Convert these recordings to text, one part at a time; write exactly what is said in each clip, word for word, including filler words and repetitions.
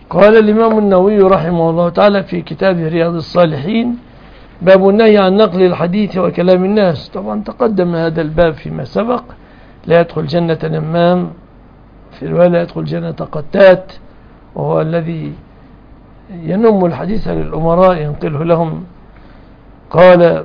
قال الإمام النووي رحمه الله تعالى في كتابه رياض الصالحين: باب النهي عن نقل الحديث وكلام الناس. طبعا تقدم هذا الباب فيما سبق. لا يدخل جنة نمام، في رواية لا يدخل جنة قتات، وهو الذي ينم الحديث للأمراء ينقله لهم. قال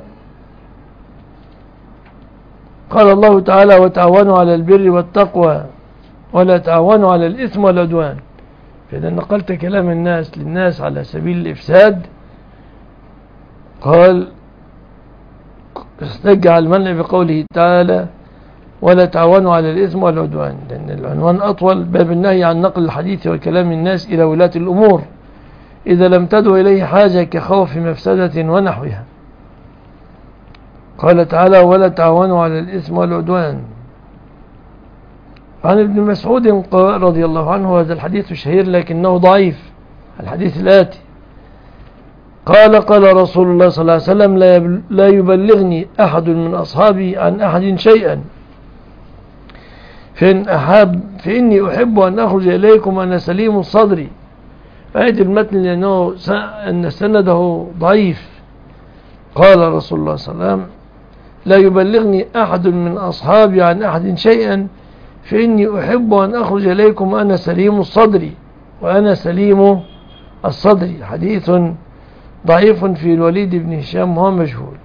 قال الله تعالى: وتعاونوا على البر والتقوى ولا تعاونوا على الإثم والعدوان. فإذا نقلت كلام الناس للناس على سبيل الإفساد، قال استجع المنع بقوله تعالى: ولا تعاونوا على الإثم والعدوان، لأن العنوان أطول. باب النهي عن نقل الحديث وكلام الناس إلى ولاة الأمور إذا لم تدعو إليه حاجة كخوف مفسدة ونحوها. قال تعالى: ولا تعاونوا على الإثم والعدوان. عن ابن مسعود رضي الله عنه، هذا الحديث الشهير لكنه ضعيف، الحديث الآتي: قال قال رسول الله صلى الله عليه وسلم: لا يبلغني أحد من أصحابي عن أحد شيئا فإن أحب فإني أحب أن أخرج إليكم أنا سليم الصدر. فأيد المتن لأنه أن سنده ضعيف. قال رسول الله صلى الله عليه وسلم: لا يبلغني أحد من أصحابي عن أحد شيئا فإني أحب أن أخرج إليكم أنا سليم الصدر وأنا سليم الصدر. حديث ضعيف في الوليد بن هشام وهو مجهول.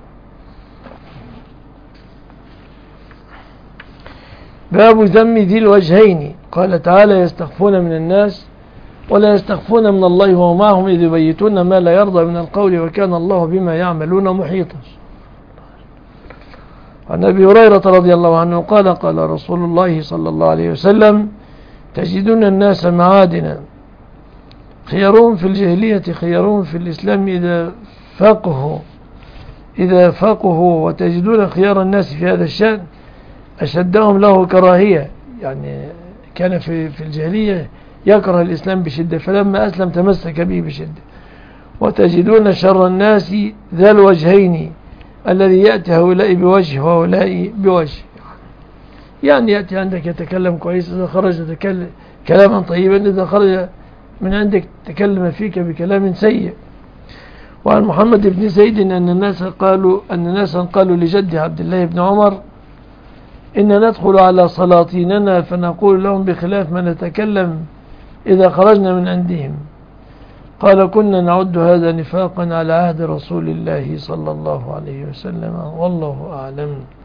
باب ذم ذي الوجهين. قال تعالى: يستخفون من الناس ولا يستخفون من الله وهو معهم إذ يبيتون ما لا يرضى من القول وكان الله بما يعملون محيطا. عن أبي هريرة رضي الله عنه قال: قال رسول الله صلى الله عليه وسلم: تجدون الناس معادنا، خيارهم في الجاهلية خيارهم في الإسلام إذا فقهوا إذا فقهوا وتجدون خيار الناس في هذا الشأن أشدهم له كراهية. يعني كان في في الجاهلية يكره الإسلام بشدة، فلما أسلم تمسك به بشدة. وتجدون شر الناس ذا الوجهين، الذي يأتي هؤلاء بوجه وهؤلاء بوجه. يعني يأتي عندك يتكلم كويس، إذا خرج يتكلم كلاما طيبا، إذا خرج من عندك تكلم فيك بكلام سيء. وعن محمد بن زيد أن الناس قالوا أن الناس قالوا لجد عبد الله بن عمر: إن ندخل على سلاطيننا فنقول لهم بخلاف ما نتكلم إذا خرجنا من عندهم. قال: كنا نعد هذا نفاقا على عهد رسول الله صلى الله عليه وسلم، والله أعلم.